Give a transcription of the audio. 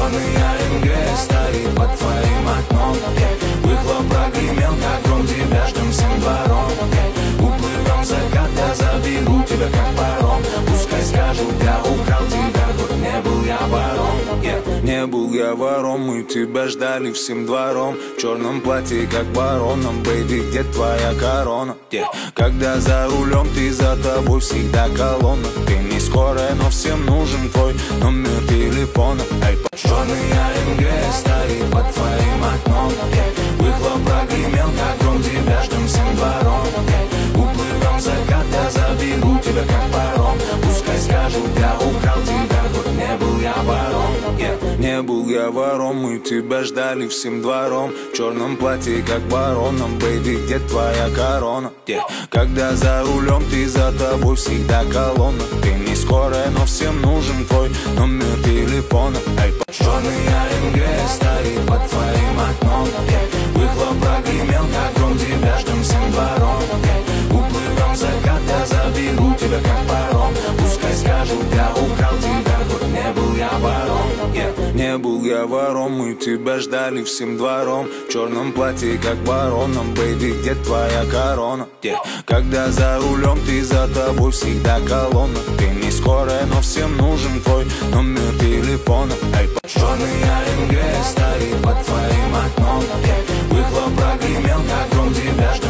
Черный АМГ стоит под твоим окном. Выхлоп прогремел, как гром, тебя ждем всем двором. Уплывем в закат, я заберу тебя как паром. Пускай скажут, я украл тебя, хоть не был я вором. Не был я вором, мы тебя ждали всем двором. В черном платье, как бароном, бэйби, где твоя корона? Когда за рулем, ты за тобой всегда колонна. Ты не скорая, но всем нужен твой номер телефона. Черный АМГ стоит под твоим окном. Выхлоп прогремел, как гром, тебя ждем всем двором. Уплывем в закат, я заберу тебя как паром. Пускай скажут, я украл тебя, хоть не был я вором. Не был я вором, мы тебя ждали всем двором. В черном платье, как бароном, бэйби, где твоя корона? Когда за рулем, ты за тобой всегда колонна. Ты не скорая, но всем нужен твой номер телефона. Черный АМГ стоит под твоим окном. Выхлоп прогремел, как гром, тебя ждем всем двором. Уплывем в закат, я заберу тебя как паром. Пускай скажут, я украл тебя, хоть не был я вором. Не был я вором, мы тебя ждали всем двором. В черном платье, как бароном, бэйби, где твоя корона? Когда за рулем, ты за тобой всегда колонна. Ты не скорая, но всем нужен твой номер телефона.